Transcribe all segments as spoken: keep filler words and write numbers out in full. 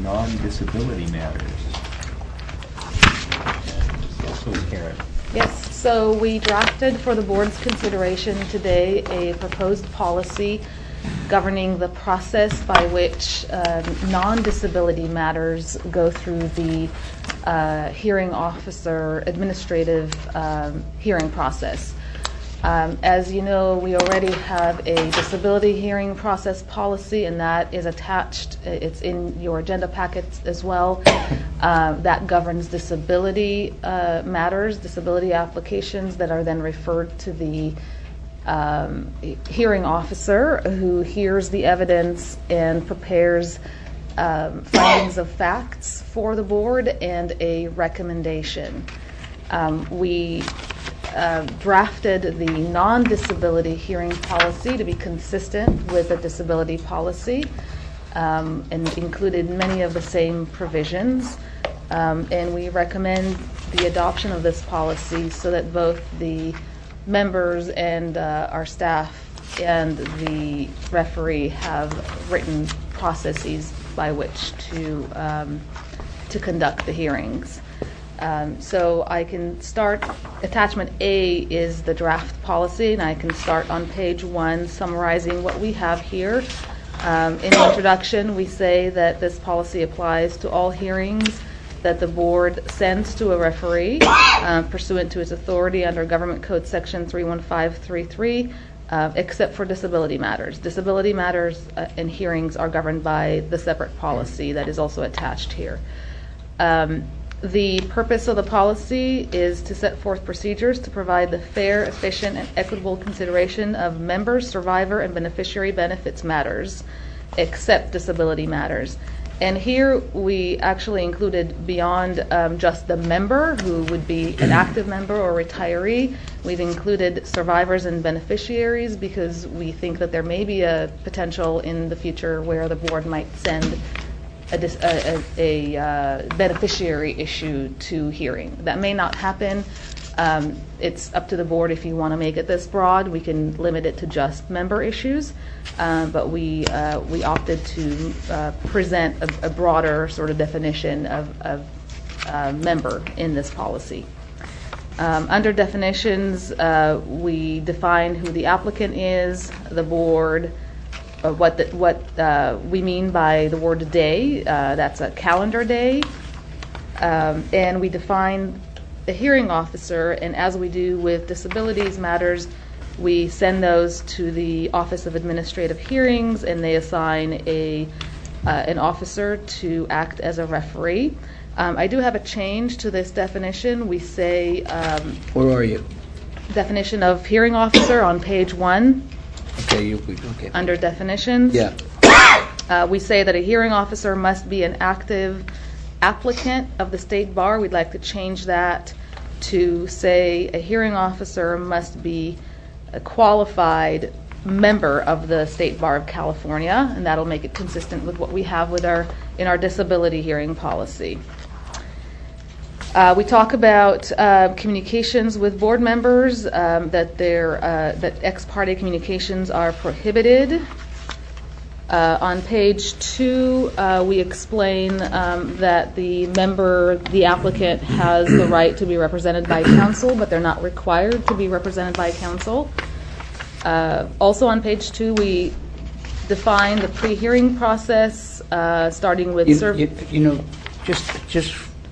non-disability matters. And also Karen. Yes, so we drafted for the board's consideration today a proposed policy governing the process by which uh, non-disability matters go through the uh, hearing officer administrative um, hearing process. Um, as you know, we already have a disability hearing process policy, and that is attached. It's in your agenda packets as well. Uh, that governs disability uh, matters, disability applications that are then referred to the um, hearing officer, who hears the evidence and prepares um, findings of facts for the board and a recommendation. Um, we Uh, drafted the non-disability hearing policy to be consistent with the disability policy um, and included many of the same provisions. Um, and we recommend the adoption of this policy so that both the members and uh, our staff and the referee have written processes by which to um, to conduct the hearings. Um, so I can start, attachment A is the draft policy, and I can start on page one summarizing what we have here. Um, in the introduction, we say that this policy applies to all hearings that the board sends to a referee uh, pursuant to its authority under Government Code Section three one five three three, uh, except for disability matters. Disability matters uh, and hearings are governed by the separate policy that is also attached here. Um, The purpose of the policy is to set forth procedures to provide the fair, efficient, and equitable consideration of members, survivor, and beneficiary benefits matters, except disability matters. And here we actually included beyond um, just the member, who would be an active member or retiree, we've included survivors and beneficiaries because we think that there may be a potential in the future where the board might send a, a, a uh, beneficiary issue to hearing. That may not happen. Um, it's up to the board if you want to make it this broad. We can limit it to just member issues, uh, but we uh, we opted to uh, present a, a broader sort of definition of, of uh, member in this policy. Um, under definitions, uh, we define who the applicant is, the board, uh, what the, what uh, we mean by the word day. Uh, that's a calendar day, um, and we define the hearing officer, and as we do with disabilities matters, we send those to the Office of Administrative Hearings, and they assign a uh, an officer to act as a referee. Um, I do have a change to this definition. We say um, where are you? Definition of hearing officer on page one. Okay, you okay. Under definitions. Yeah. Uh, we say that a hearing officer must be an active applicant of the State Bar. We'd like to change that to say a hearing officer must be a qualified member of the State Bar of California, and that'll make it consistent with what we have with our in our disability hearing policy. Uh, we talk about uh, communications with board members, um, that they're, uh, that ex parte communications are prohibited. Uh, on page two, uh, we explain um, that the member, the applicant, has the right to be represented by counsel, but they're not required to be represented by counsel. Uh, also on page two, we define the pre-hearing process, uh, starting with... You, serv- you, you know, just just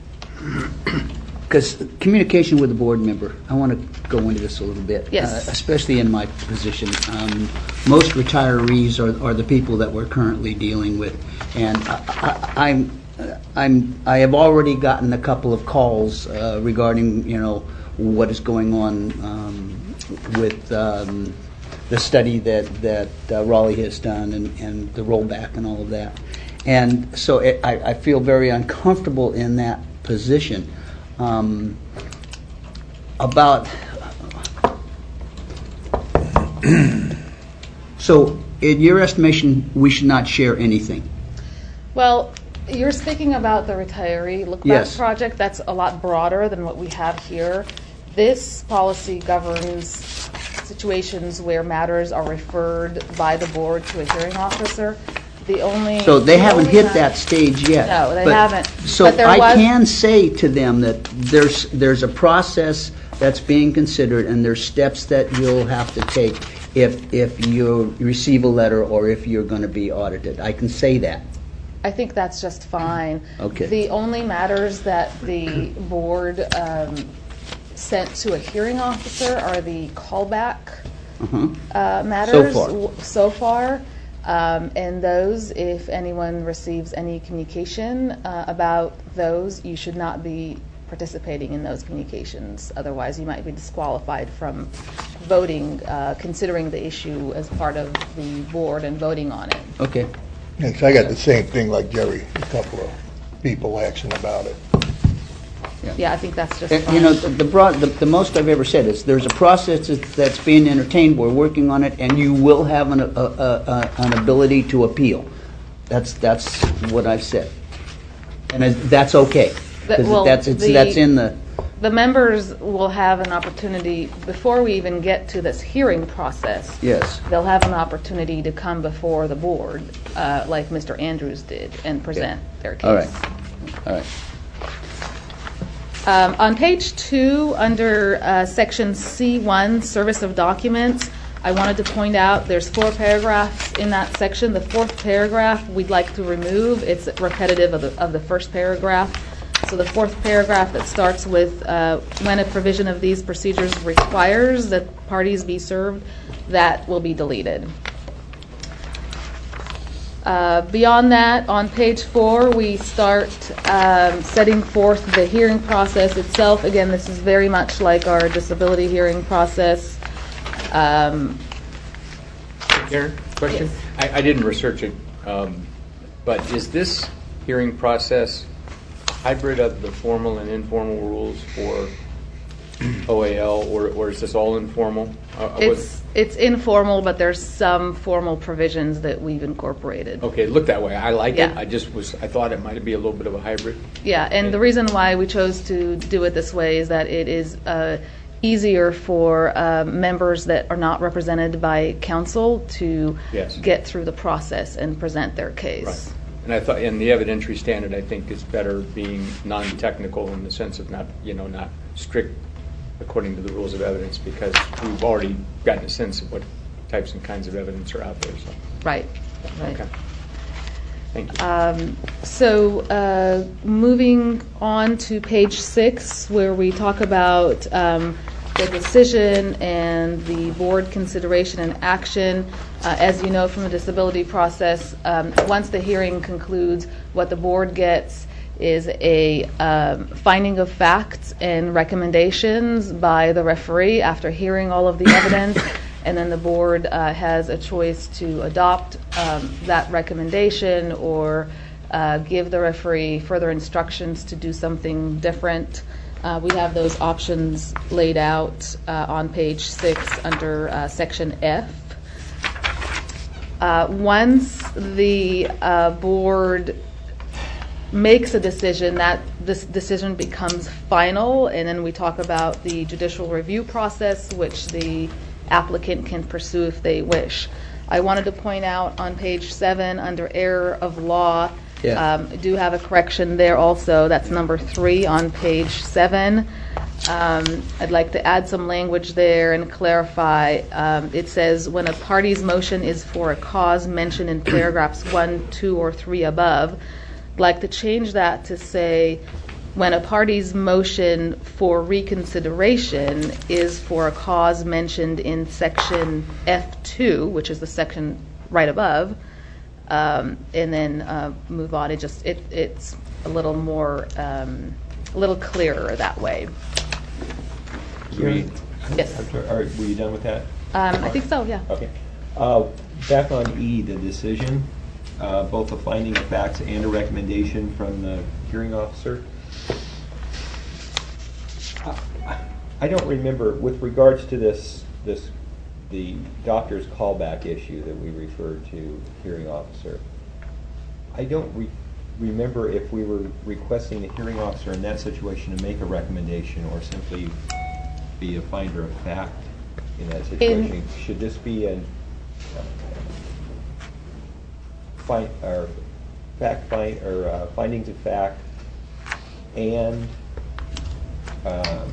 because communication with a board member, I want to go into this a little bit, yes. uh, especially in my position. Um, most retirees are, are the people that we're currently dealing with, and I, I, I'm I'm I have already gotten a couple of calls uh, regarding you know what is going on um, with um, the study that that uh, Raleigh has done and, and the rollback and all of that, and so it, I, I feel very uncomfortable in that position. Um, about so, in your estimation, we should not share anything. Well, you're speaking about the retiree look back Yes. project. That's a lot broader than what we have here. This policy governs situations where matters are referred by the board to a hearing officer. The only. So they the haven't only hit ma- that stage yet. No, they But- haven't. So But there I was- can say to them that there's, there's a process that's being considered, and there's steps that you'll have to take if, if you receive a letter or if you're going to be audited. I can say that. I think that's just fine. Okay. The only matters that the board um, sent to a hearing officer are the callback Uh-huh. uh, matters. far. w- So far. Um, And those, if anyone receives any communication uh, about those, you should not be participating in those communications. Otherwise, you might be disqualified from voting, uh, considering the issue as part of the board and voting on it. Okay. Yes, I got the same thing like Jerry, a couple of people asking about it. Yeah, I think that's just Uh, fine. You know, the the broad, the, the most I've ever said is, there's a process that's- that's being entertained, we're working on it, and you will have an, a, a, a- an ability to appeal. That's, that's what I've said. And it- that's okay. That- 'Cause well, that's, it's, the- that's in the, The members will have an opportunity, before we even get to this hearing process, yes. they'll have an opportunity to come before the board, uh, like Mister Andrews did, and present their case. All right, all right. Um, On page two, under uh, section C one, service of documents, I wanted to point out there's four paragraphs in that section. The fourth paragraph we'd like to remove. It's repetitive of the, of the first paragraph. So the fourth paragraph that starts with, uh, when a provision of these procedures requires that parties be served, that will be deleted. Uh, Beyond that, on page four, we start um, setting forth the hearing process itself. Again, this is very much like our disability hearing process. Um, Karen, question? I, I didn't research it, um, but is this hearing process hybrid of the formal and informal rules for O A L, or, or is this all informal? Uh, I was- It's, it's informal, but there's some formal provisions that we've incorporated. Okay, it looked that way. I like it. Yeah. I just was, I thought it might be a little bit of a hybrid. Yeah, and the reason why we chose to do it this way is that it is uh, easier for uh, members that are not represented by counsel to Yes. get through the process and present their case. Right. And I thought, and the evidentiary standard, I think, is better being non-technical in the sense of not, you know, not strict according to the rules of evidence, because we've already gotten a sense of what types and kinds of evidence are out there, so. Right, right. Okay. Thank you. Um, So, uh, moving on to page six, where we talk about um, the decision and the board consideration and action. Uh, As you know from the disability process, um, once the hearing concludes, what the board gets is a um, finding of facts and recommendations by the referee after hearing all of the evidence. And then the board uh, has a choice to adopt um, that recommendation or uh, give the referee further instructions to do something different. Uh, We have those options laid out uh, on page six under uh, section F. Uh, Once the uh, board makes a decision, that this decision becomes final, and then we talk about the judicial review process, which the applicant can pursue if they wish. I wanted to point out on page seven, under error of law, Yeah. um, I do have a correction there also. That's number three on page seven. Um, I'd like to add some language there and clarify. Um, It says, when a party's motion is for a cause mentioned in paragraphs one, two, or three above, I'd like to change that to say, when a party's motion for reconsideration is for a cause mentioned in section F two, which is the section right above, um, and then uh, move on. It just it it's a little more um, a little clearer that way. Karen? Yes. I'm sorry, are- were you done with that? Um, I think so. Yeah. Okay. Uh, Back on E, the decision, uh, both a finding of facts and a recommendation from the hearing officer. I- I don't remember, with regards to this, this, the doctor's callback issue that we referred to, hearing officer, I don't re- remember if we were requesting the hearing officer in that situation to make a recommendation or simply be a finder of fact in that situation. Should this be an, find, or fact find, or uh, findings of fact, and um,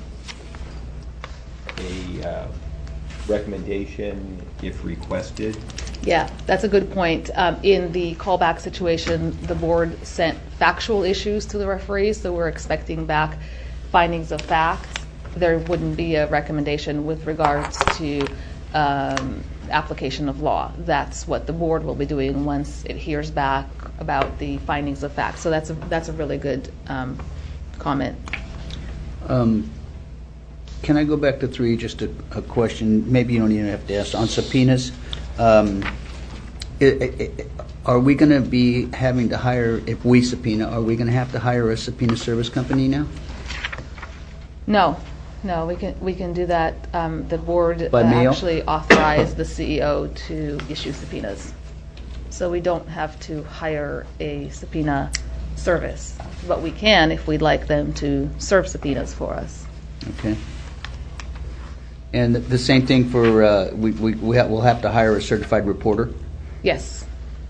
a uh, recommendation if requested. Yeah, that's a good point. Um, in the callback situation, the board sent factual issues to the referees, so we're expecting back findings of fact. There wouldn't be a recommendation with regards to um, application of law. That's what the board will be doing once it hears back about the findings of fact. So that's a, that's a really good um, comment. Um, Can I go back to three, just a, a question, maybe you don't even have to ask, on subpoenas. Um, i i are we going to be having to hire, if we subpoena, are we going to have to hire a subpoena service company now? No, no, we can we can do that. Um, the board By uh, mail? actually authorized the C E O to issue subpoenas, so we don't have to hire a subpoena service, but we can if we'd like them to serve subpoenas for us. Okay. And the same thing for, uh, we, we, we ha- we'll have to hire a certified reporter? Yes.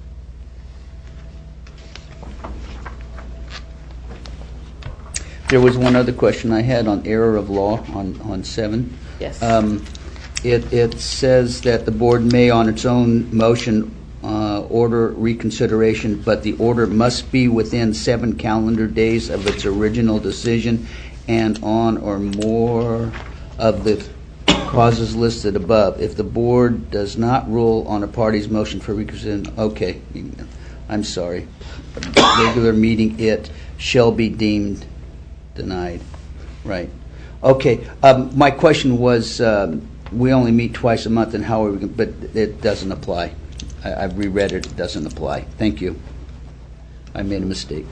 There was one other question I had on error of law on, on seven. Yes. Um, it, it says that the board may on its own motion uh, order reconsideration, but the order must be within seven calendar days of its original decision and on or more of the clauses listed above. If the board does not rule on a party's motion for reconsideration, okay, I'm sorry. Regular meeting, it shall be deemed denied. Right. Okay. Um, my question was, um, we only meet twice a month, and how are we? But it doesn't apply. I, I've reread it. It doesn't apply. Thank you. I made a mistake.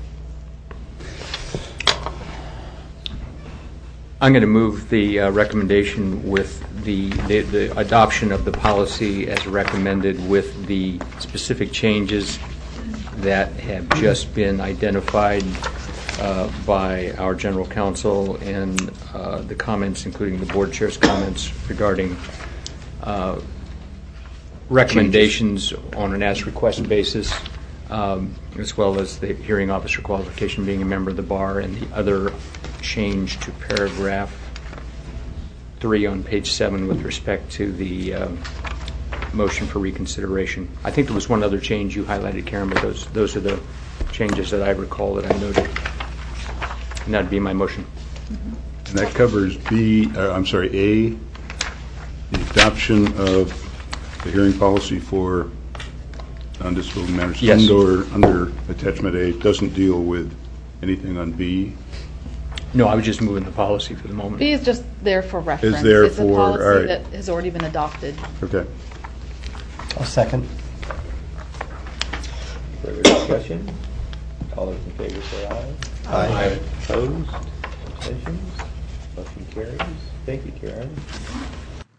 I'm going to move the uh, recommendation with the, the the adoption of the policy as recommended with the specific changes that have just been identified uh, by our general counsel and uh, the comments, including the board chair's comments regarding uh, recommendations on an as-requested basis, um, as well as the hearing officer qualification being a member of the bar, and the other change to paragraph three on page seven with respect to the um, motion for reconsideration. I think there was one other change you highlighted, Karen, but those those are the changes that I recall that I noted. And that'd be my motion. And that covers B, uh, I'm sorry, A, the adoption of the hearing policy for non-disciplinary matters. Yes. Under, under attachment A, it doesn't deal with anything on B. No, I was just moving the policy for the moment. B is just there for reference. there it's for- a policy all right. that has already been adopted. Okay. I'll second. Further discussion? All those in favor say aye. Aye. Opposed? Abstentions? Motion carries. Thank you, Karen.